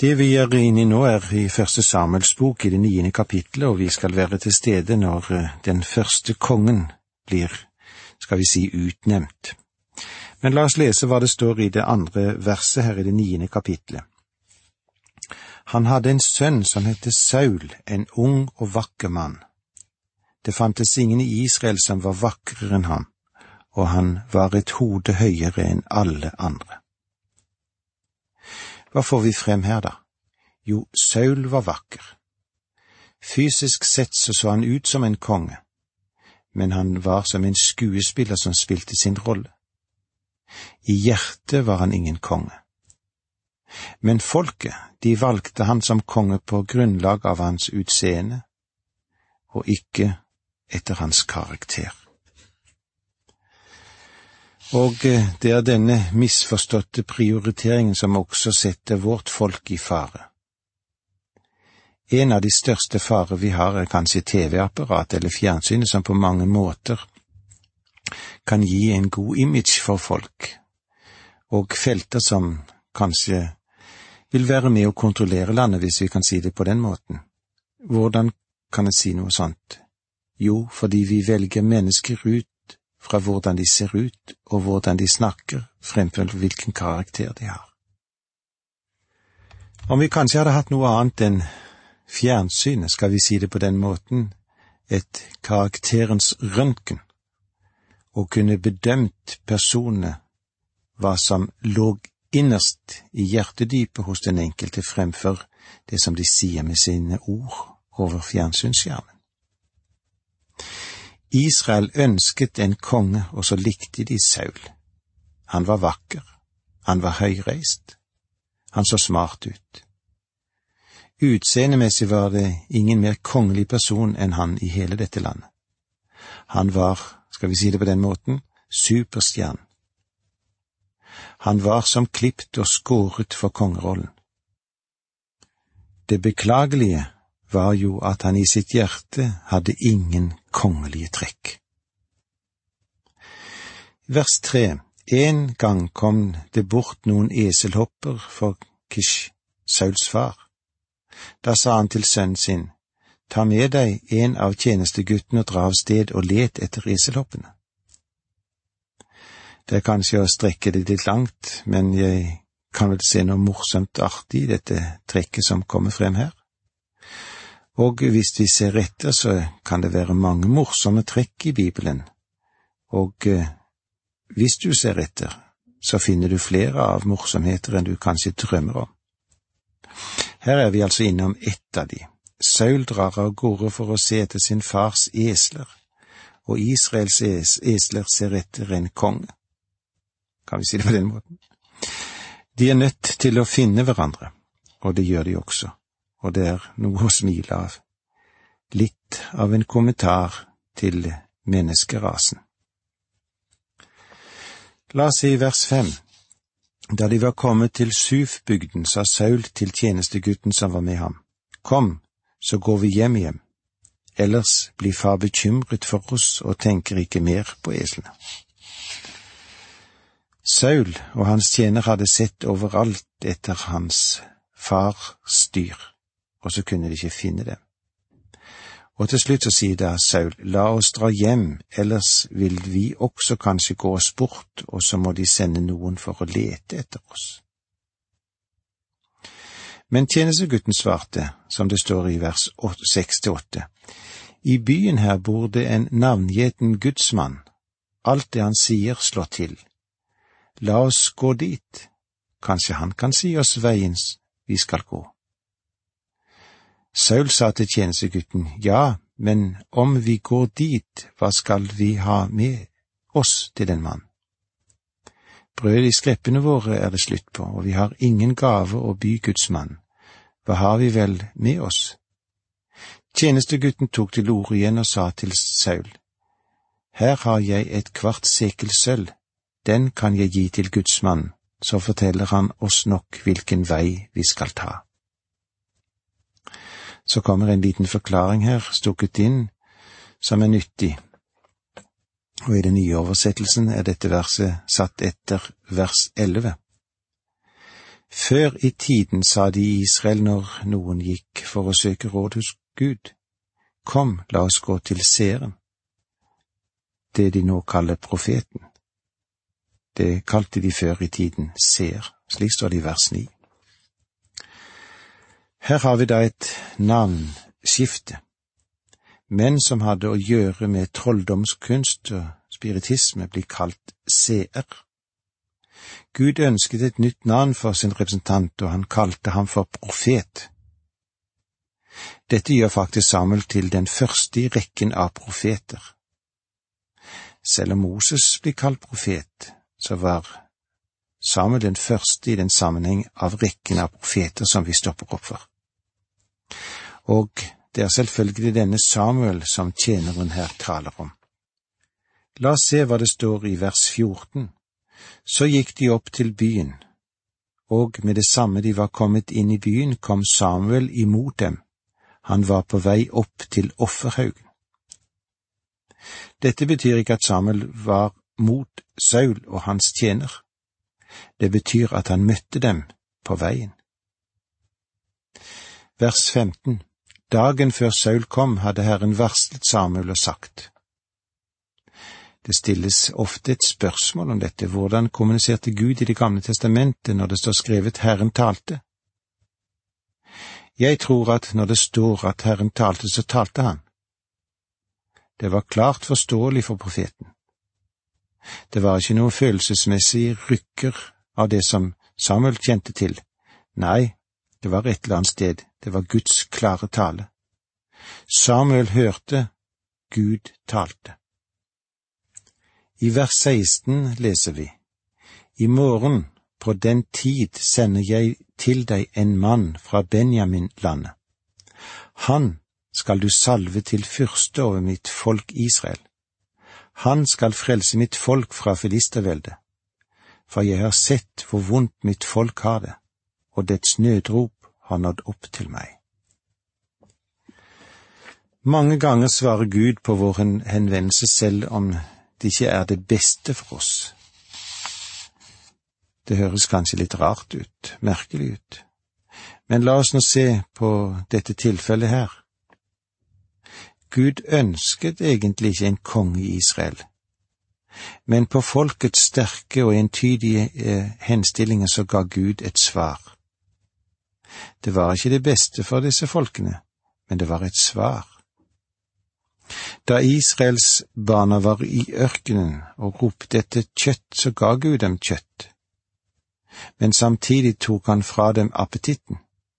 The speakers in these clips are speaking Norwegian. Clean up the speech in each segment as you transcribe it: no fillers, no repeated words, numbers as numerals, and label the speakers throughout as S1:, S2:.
S1: Det vi er inne i nå i første Samuels bok i det 9. kapitlet, og vi skal være til stede når den første kongen blir, skal vi si, utnevnt. Men la oss lese hva det står i det andre verset her i det 9. kapitlet. Han hadde en sønn som hette Saul, en ung og vakker mann. Det fantes ingen i Israel som var vakrere enn han, og han var et hode høyere enn alle andre. Hva får vi frem her da? Jo, Saul var vakker. Fysisk sett så han ut som en konge, men han var som en skuespiller som spilte sin rolle. I hjertet var han ingen konge. Men folket, de valgte han som konge på grunnlag av hans utseende, og ikke etter hans karakter. Og det er denne misforståtte prioriteringen som også setter vårt folk i fare. En av de største farer vi har er kanskje TV-apparat eller fjernsynet som på mange måter kan gi en god image for folk, og felter som kanskje vil være med å kontrollere landet, hvis vi kan si det på den måten. Hvordan kan jeg si noe sånt? Jo, fordi vi velger mennesker ut fra hvordan de ser ut og hvordan de snakker, fremfor hvilken karakter de har. Om vi kanskje hadde hatt noe annet enn fjernsynet, skal vi si det på den måten, et karakterens røntgen, og kunne bedømt personene hva som lå innerst i hjertedypet hos den enkelte fremfor det som de sier med sine ord over fjernsynsskjermen. Israel ønsket en konge, og så likte de Saul. Han var vakker, han var høyreist, han så smart ut. Utseendemessig var det ingen mer kongelig person enn han i hele dette landet. Han var, skal vi si det på den måten, superstjern. Han var som klippt og skåret for kongerollen. Det beklagelige var jo at han i sitt hjerte hadde ingen kongelige trekk. Vers 3. En gang kom det bort noen eselhopper for Kish, Sauls far. Da sa han til sønnen sin, ta med deg en av tjenesteguttene og dra av sted og let etter eselhoppene. Det er kanskje å strekke det litt langt, men jeg kan vel se noe morsomt artig i dette trekket som kommer frem her. Og hvis vi ser etter, så kan det være mange morsomme trekk i Bibelen, og hvis du ser etter, så finner du flere av morsomheter enn du kanskje drømmer om. Her er vi altså innom ett av de. Saul drar av gårde for å se etter sin fars esler, og Israels esler ser etter en konge. Kan vi si det på den måten? De er nødt til å finne hverandre, og det gjør de også. Og det er noe å smile av. Litt av en kommentar til menneskerasen. La oss se i vers 5. Da de var kommet til Suf-bygden, sa Saul til tjenestegutten som var med ham, kom, så går vi hjem, ellers blir far bekymret for oss og tenker ikke mer på eslene. Saul og hans tjener hadde sett overalt etter hans fars dyr, og så kunne de ikke finne dem. Og til slutt så sier da Saul, la oss dra hjem, ellers vil vi også kanskje gå oss bort, og så må de sende noen for å lete etter oss. Men tjenestegutten svarte, som det står i vers 6-8, i byen her bor det en navngjeten gudsmann, alt det han sier slår til. La oss gå dit, kanskje han kan si oss veien vi skal gå. Saul sa til tjenestegutten, ja, men om vi går dit, hva skal vi ha med oss til den mann? Brød i skreppene våre er det slutt på, og vi har ingen gave å by Guds mann. Hva har vi vel med oss? Tjenestegutten tok til orde igjen og sa til Saul, her har jeg et kvart sekel sølv, den kan jeg gi til Guds mann, så forteller han oss nok hvilken vei vi skal ta. Så kommer en liten forklaring her, stukket inn, som er nyttig. Og i den nye oversettelsen er dette verset satt etter vers 11. Før i tiden sa de i Israel når noen gikk for å søke råd hos Gud, kom, la oss gå til seeren, det de nå kaller profeten. Det kalte de før i tiden seer, slik står det i vers 9. Her har vi da et navnskifte. Menn som hadde å gjøre med trolldomskunst og spiritisme blir kalt seer. Gud ønsket et nytt navn for sin representant, og han kalte ham for profet. Dette gjør faktisk Samuel til den første i rekken av profeter. Selv om Moses blir kalt profet, så var Samuel den første i den sammenheng av rekken av profeter som vi stopper opp for. Og det er selvfølgelig denne Samuel som tjeneren her taler om. La oss se hva det står i vers 14. Så gikk de opp til byen, og med det samme de var kommet inn i byen, kom Samuel imot dem. Han var på vei opp til offerhaugen. Dette betyr ikke at Samuel var mot Saul og hans tjener. Det betyr at han møtte dem på veien. Vers 15. Dagen før Saul kom, hadde Herren varslet Samuel og sagt. Det stilles ofte et spørsmål om dette. Hvordan kommuniserte Gud i Det gamle testamentet når det står skrevet Herren talte? Jeg tror at når det står at Herren talte, så talte han. Det var klart forståelig for profeten. Det var ikke noe følelsesmessig rykker av det som Samuel kjente til. Nei, det var et eller annet sted. Det var Guds klare tale. Samuel hørte, Gud talte. I vers 16 leser vi, I morgen, på den tid, sender jeg til deg en mann fra Benjamin-landet. Han skal du salve til fyrste over mitt folk Israel. Han skal frelse mitt folk fra filisterveldet, for jeg har sett hvor vondt mitt folk har det, og dets nødrop har nådd opp til meg. Mange ganger svarer Gud på vår henvendelse selv om det ikke er det beste for oss. Det høres kanskje litt rart ut, merkelig ut. Men la oss nå se på dette tilfellet her. Gud ønsket egentlig ikke en konge i Israel, men på folkets sterke og entydige henstillinger så ga Gud et svar. Det var ikke det beste for disse folkene, men det var et svar. Da Israels barna var i ørkenen og ropte etter kjøtt, så ga Gud dem kjøtt. Men samtidig tok han fra dem appetitten.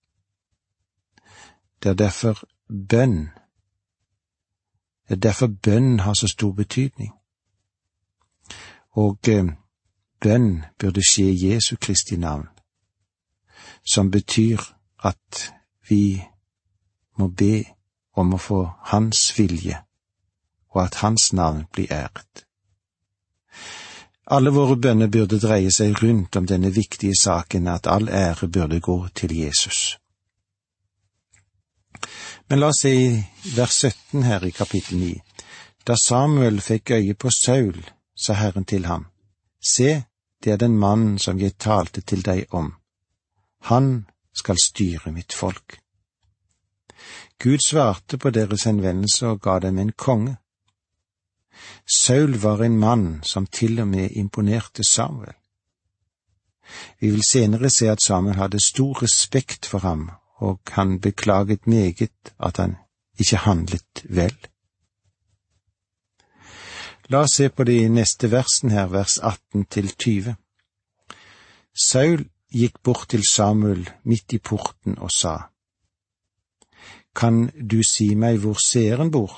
S1: Det er derfor bønn har så stor betydning. Og bønn burde skje i Jesu Kristi navn, som betyr at vi må be om å få hans vilje, og at hans navn blir æret. Alle våre bønner burde dreie seg rundt om denne viktige saken, at all ære burde gå til Jesus. Men la oss se i vers 17 her i kapittel 9. Da Samuel fikk øye på Saul, sa Herren til ham, se, det er den mannen som jeg talte til deg om. Han skal styre mitt folk. Gud svarte på deres henvendelse og ga dem en konge. Saul var en mann som til og med imponerte Samuel. Vi vil senere se at Samuel hadde stor respekt for ham, og han beklaget meget at han ikke handlet vel. La oss se på de neste versen her, vers 18-20. Saul gikk bort til Samuel midt i porten og sa, kan du si meg hvor seeren bor?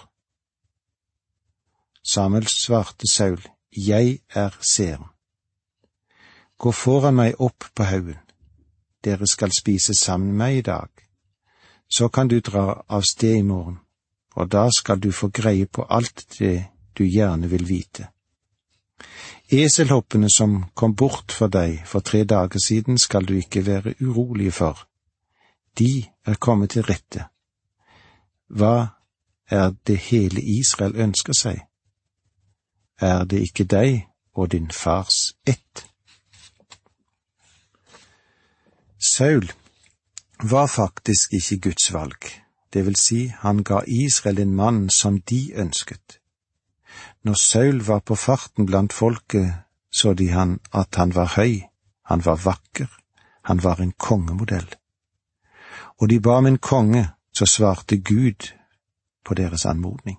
S1: Samuel svarte Saul, jeg er seeren. Gå foran meg opp på haugen. Dere skal spise sammen med meg i dag. Så kan du dra av sted i morgen, og da skal du få greie på alt det du gjerne vil vite. Eselhoppene som kom bort for deg for 3 dager siden skal du ikke være urolig for. De er kommet til rette. Hva er det hele Israel ønsker seg? Er det ikke deg og din fars ett? Saul var faktisk ikke Guds valg, det vil si han ga Israel en mann som de ønsket. Når Saul var på farten blant folket, så de at han var høy, han var vakker, han var en kongemodell. Og de ba om en konge, så svarte Gud på deres anmodning.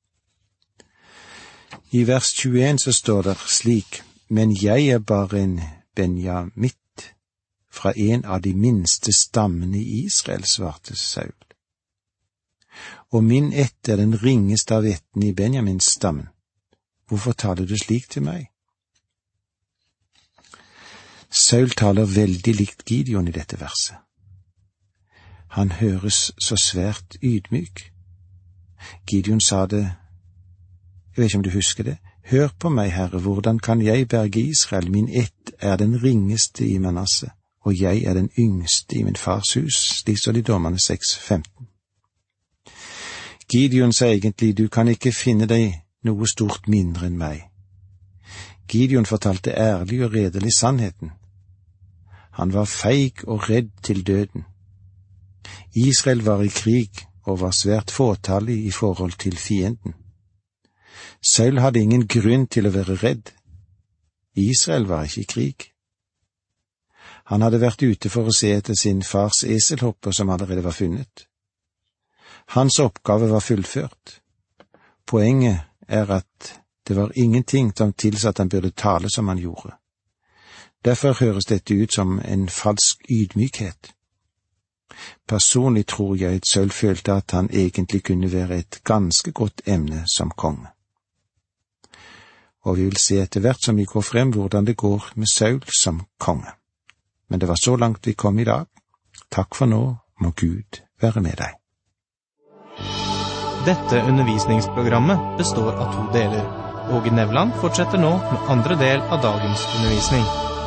S1: I vers 21 så står det slik: Men jeg er bare en benjamitt fra en av de minste stammene i Israel, svarte Saul. Og min ett er den ringeste av ættene i Benjamins stammen. Hvorfor taler du slik til meg? Saul taler veldig likt Gideon i dette verset. Han høres så svært ydmyk. Gideon sa det, jeg vet ikke om du husker det, hør på meg, Herre, hvordan kan jeg berge Israel? Min ett er den ringeste i Manasse, og jeg er den yngste i min fars hus, slik står det i Dommerne 6:15. Gideon sa egentlig, du kan ikke finne deg noe stort mindre enn meg. Gideon fortalte ærlig og redelig sannheten. Han var feig og redd til døden. Israel var i krig og var svært fåtallig i forhold til fienden. Saul hadde ingen grunn til å være redd. Israel var ikke i krig. Han hadde vært ute for å se etter sin fars eselhopper som allerede var funnet. Hans oppgave var fullført. Poenget er at det var ingenting som tilsa at han burde tale som han gjorde. Derfor høres dette ut som en falsk ydmykhet. Personlig tror jeg at Saul følte at han egentlig kunne være et ganske godt emne som konge. Og vi vil se etter hvert som vi går frem hvordan det går med Saul som konge. Men det var så langt vi kom i dag. Takk for nå, må Gud være med deg.
S2: Dette undervisningsprogrammet består av 2 deler. Åge Nevland fortsetter nå med andre del av dagens undervisning.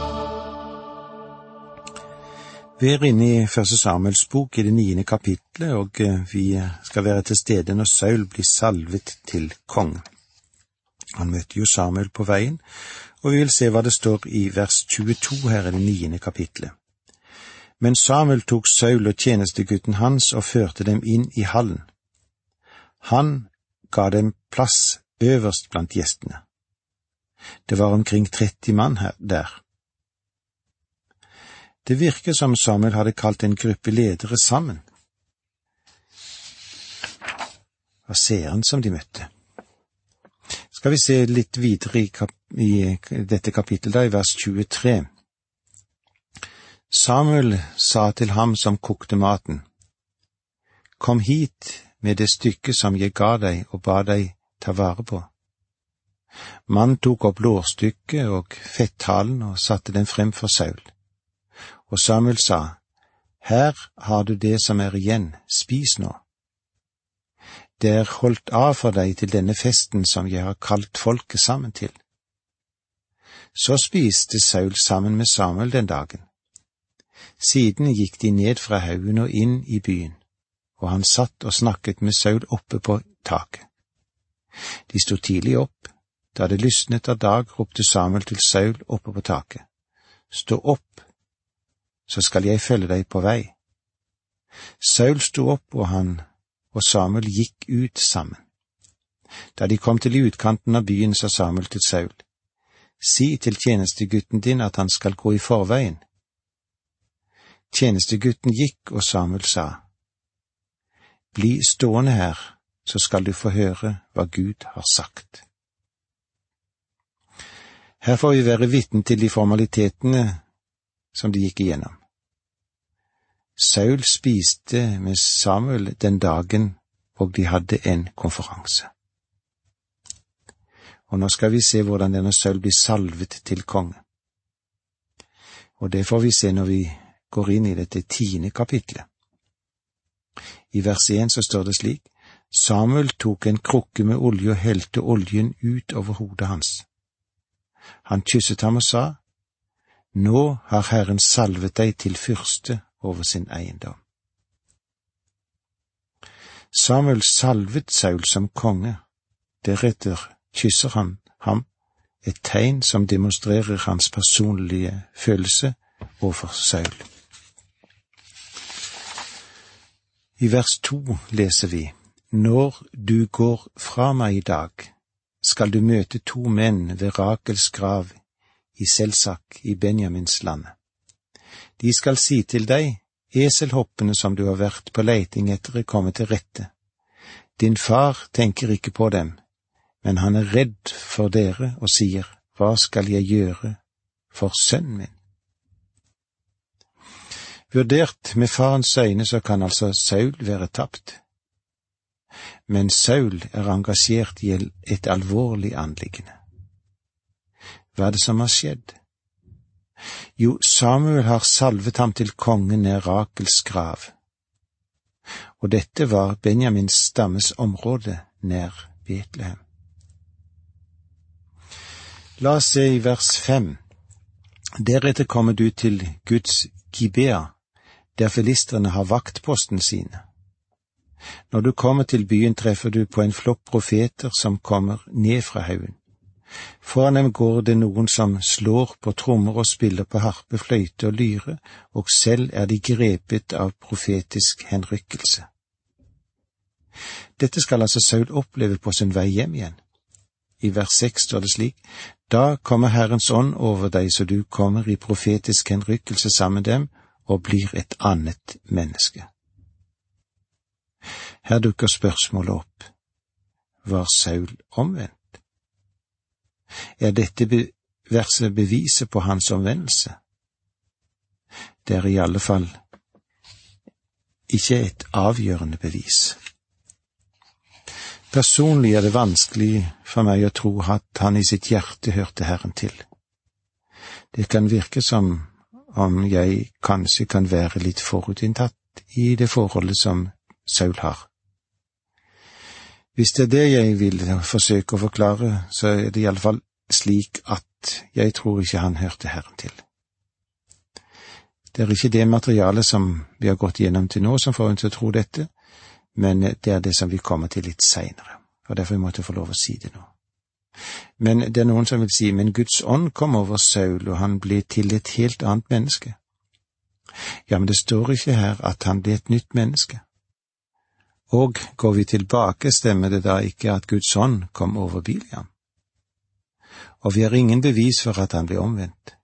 S1: Vi er inne i 1. Samuels bok i det 9. kapitlet, og vi skal være til stede når Saul blir salvet til konge. Han møtte jo Samuel på veien, og vi vil se hva det står i vers 22 her i det 9. kapitlet. Men Samuel tok Saul og tjenestegutten hans og førte dem inn i hallen. Han ga dem plass øverst blant gjestene. Det var omkring 30 mann her der. Det virker som Samuel hadde kalt en gruppe ledere sammen. Det var seeren som de møtte. Skal vi se litt videre i dette kapittelet, i vers 23. Samuel sa til ham som kokte maten, kom hit med det stykket som jeg ga deg og ba deg ta vare på. Mannen tok opp lårstykket og fetthalen og satte den frem for Saul. Og Samuel sa, her har du det som er igjen, spis nå. Det er holdt av for deg til denne festen som jeg har kalt folket sammen til. Så spiste Saul sammen med Samuel den dagen. Siden gikk de ned fra haugen og inn i byen, og han satt og snakket med Saul oppe på taket. De stod tidlig opp. Da det lysnet av dag, ropte Samuel til Saul oppe på taket. Stå opp, så skal jeg følge deg på vei. Saul sto opp, og han og Samuel gikk ut sammen. Da de kom til utkanten av byen, sa Samuel til Saul, si til tjenestegutten din at han skal gå i forveien. Tjenestegutten gikk, og Samuel sa, bli stående her, så skal du få høre hva Gud har sagt. Her får vi være vitne til de formalitetene som de gikk igjennom. Saul spiste med Samuel den dagen, og de hadde en konferanse. Og nå skal vi se hvordan denne Saul blir salvet til konge. Og det får vi se når vi går inn i dette 10. kapitlet. I vers 1 så står det slik, Samuel tok en krukke med olje og helte oljen ut over hodet hans. Han kysset ham og sa, nå har Herren salvet deg til fyrste over sin eiendom. Samuel salvet Saul som konge. Deretter kysser han ham, et tegn som demonstrerer hans personlige følelse overfor Saul. I vers 2 leser vi: Når du går fra meg i dag, skal du møte 2 menn ved Rakels grav i Selsak i Benjamins land. De skal si til deg: eselhoppene som du har vært på leiting etter er kommet til rette. Din far tenker ikke på dem, men han er redd for dere og sier: hva skal jeg gjøre for sønnen min? Vurdert med farens øyne så kan altså Saul være tapt. Men Saul er engasjert i et alvorlig anliggende. Hva er det som har skjedd? Jo, Samuel har salvet ham til konge nær Rakels grav. Og dette var Benjamins stammes område nær Betlehem. La oss se i vers 5. Deretter kommer du til Guds Gibea, der filistrene har vaktposten sine. Når du kommer til byen, treffer du på en flokk profeter som kommer ned fra haugen. Foran dem går det noen som slår på trommer og spiller på harpe, fløyte og lyre, og selv er de grepet av profetisk henrykkelse. Dette skal altså Saul oppleve på sin vei hjem igjen. I vers 6 står det slik: Da kommer Herrens ånd over deg, så du kommer i profetisk henrykkelse sammen med dem, og blir et annet menneske. Her dukker spørsmålet opp: var Saul omvendt? Er dette verset beviset på hans omvendelse? Det er i alle fall ikke et avgjørende bevis. Personlig er det vanskelig for meg å tro at han i sitt hjerte hørte Herren til. Det kan virke som om jeg kanskje kan være litt forutinntatt i det forholdet som Saul har. Hvis det er det jeg vil forsøke å forklare, så er det i alle fall slik at jeg tror ikke han hørte Herren til. Det er ikke det materialet som vi har gått gjennom til nå som får en til å tro dette, men det er det som vi kommer til litt senere, og derfor måtte jeg få lov å si det nå. Men det er noen som vil si: men Guds ånd kom over Saul, og han ble til et helt annet menneske. Ja, men det står ikke her at han ble et nytt menneske. Og går vi tilbake, stemmer det da ikke at Guds ånd kom over Biliam. Og vi har ingen bevis for at han ble omvendt.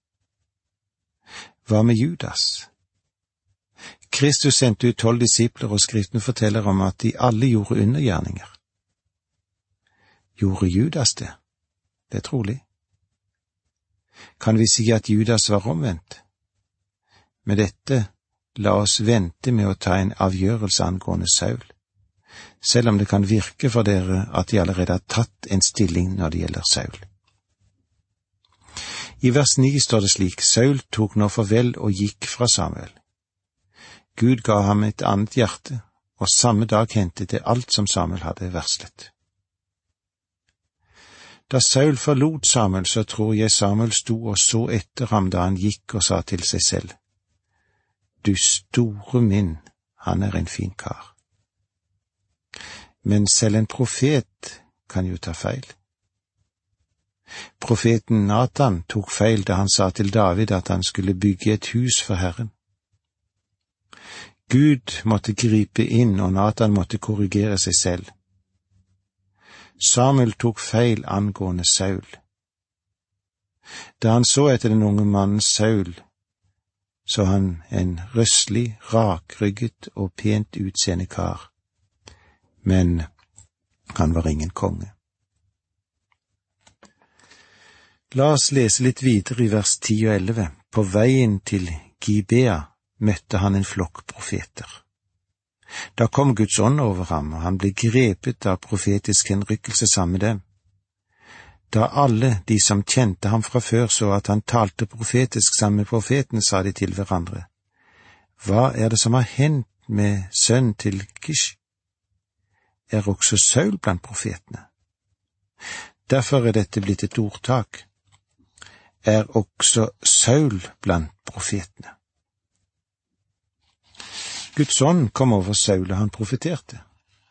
S1: Hva med Judas? Kristus sendte ut 12 disipler, og Skriften forteller om at de alle gjorde undergjerninger. Gjorde Judas det? Det er trolig. Kan vi si at Judas var omvendt? Med dette, la oss vente med å ta en avgjørelse angående Saul, selv om det kan virke for dere at de allerede har tatt en stilling når det gjelder Saul. I vers 9 står det slik: Saul tok nå farvel og gikk fra Samuel. Gud ga ham et annet hjerte, og samme dag hentet det alt som Samuel hadde varslet. Da Saul forlot Samuel, så tror jeg Samuel sto og så etter ham da han gikk, og sa til seg selv: Du store min, han er en fin kar. Men selv en profet kan jo ta feil. Profeten Nathan tok feil da han sa til David at han skulle bygge et hus for Herren. Gud måtte gripe inn, og Nathan måtte korrigere seg selv. Samuel tok feil angående Saul. Da han så etter den unge mannen Saul, så han en røslig, rakrygget og pent utseende kar, men han var ingen konge. La oss lese litt videre i vers 10 og 11. På veien til Gibea møtte han en flokk profeter. Da kom Guds ånd over ham, og han ble grepet av profetisk henrykkelse sammen med dem. Da alle de som kjente ham fra før så at han talte profetisk sammen med profeten, sa de til hverandre: Hva er det som har hendt med sønnen til Kish? Er også Saul blant profetene? Derfor er dette blitt et ordtak. Er også Saul blant profetene? Guds ånd kom over Saul, og han profeterte.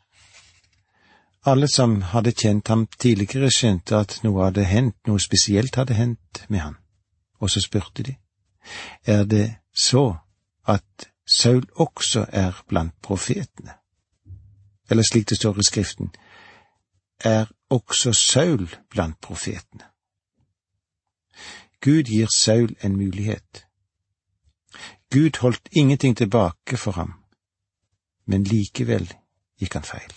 S1: Alle som hadde kjent ham tidligere, skjønte at noe hadde hendt, noe spesielt hadde hendt med ham. Og så spurte de: Er det så at Saul også er blant profetene. Eller slik det står i Skriften, er også Saul blant profetene. Gud gir Saul en mulighet. Gud holdt ingenting tilbake for ham, men likevel gikk han feil.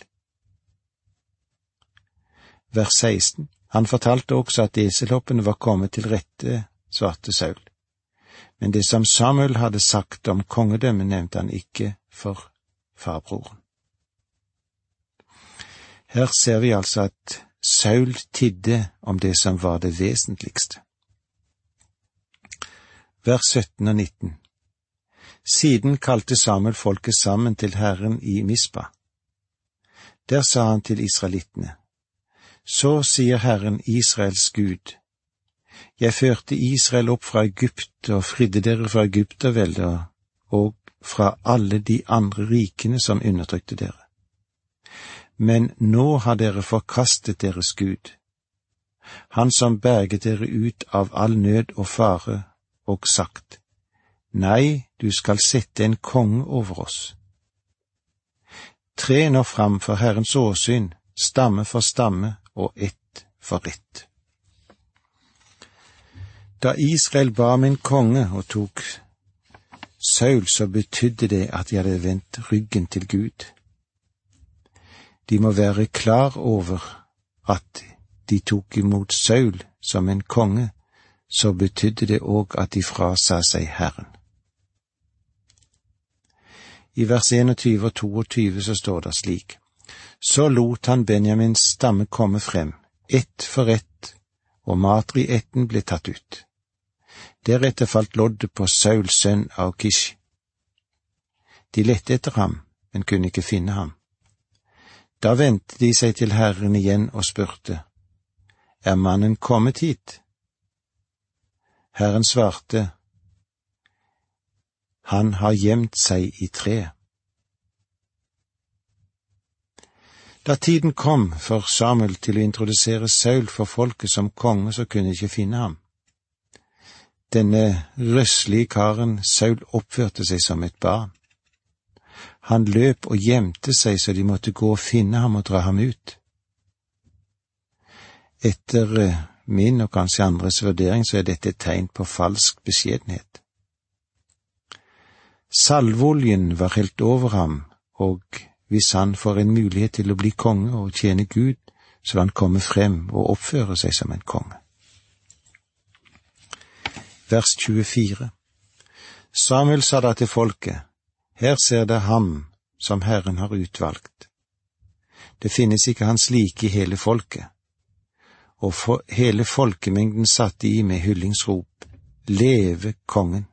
S1: Vers 16. Han fortalte også at eselhoppene var kommet til rette, svarte Saul. Men det som Samuel hadde sagt om kongedømmet, nevnte han ikke for farbroren. Her ser vi altså at Saul tidde om det som var det vesentligste. Vers 17 og 19. Siden kalte Samuel folket sammen til Herren i Mispa. Der sa han til israelittene, så sier Herren Israels Gud, jeg førte Israel opp fra Egypt og fridde dere fra Egypterveldet og fra alle de andre rikene som undertrykte dere. Men nå har dere forkastet deres Gud, han som berget dere ut av all nød og fare, og sagt, nei, du skal sette en konge over oss. Tre nå fram for Herrens åsyn, stamme for stamme og ett for ett. Da Israel ba om en konge og tok Saul, så betydde det at de hadde vendt ryggen til Gud. De må være klar over at de tok imot Saul som en konge, så betydde det òg at de frasa seg Herren. I vers 21 og 22 så står det slik, så lot han Benjamins stamme komme frem, ett for ett, og Matri-ætten ble tatt ut. Deretter falt loddet på Sauls sønn av Kish. De lette etter ham, men kunne ikke finne ham. Da vendte de seg til Herren igjen og spurte, er mannen kommet hit? Herren svarte, han har gjemt seg i treet. Da tiden kom for Samuel til å introdusere Saul for folket som konge, så kunne de ikke finne ham. Denne røslige karen Saul oppførte seg som et barn. Han løp og gjemte seg så de måtte gå og finne ham og dra ham ut. Etter min og kanskje andres vurdering så er dette et tegn på falsk beskjedenhet. Salvoljen var helt over ham, og hvis han får en mulighet til å bli konge og tjene Gud, så vil han komme frem og oppføre seg som en konge. Vers 24. Samuel sa da til folket, her ser det ham som Herren har utvalgt. Det finnes ikke hans like i hele folket. Og for hele folkemengden satte i med hyllingsrop, leve kongen.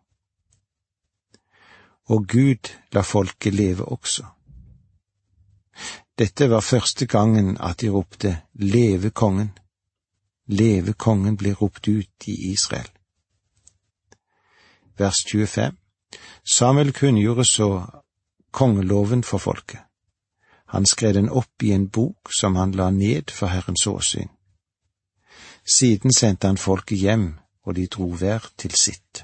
S1: Og Gud la folket leve også. Dette var første gangen at de ropte, leve kongen. Leve kongen ble ropt ut i Israel. Vers 25. Samuel kunngjorde så kongeloven for folket. Han skrev den opp i en bok som han la ned for Herrens åsyn. Siden sendte han folket hjem, og de dro hver til sitt.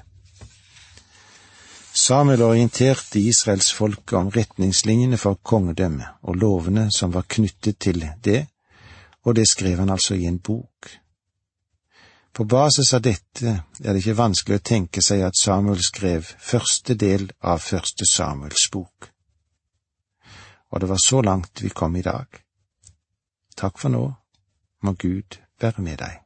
S1: Samuel orienterte Israels folk om retningslinjene for kongedømme og lovene som var knyttet til det, og det skrev han altså i en bok. På basis av dette er det ikke vanskelig å tenke seg at Samuel skrev første del av første Samuels bok. Og det var så langt vi kom i dag. Takk for nå, må Gud være med deg.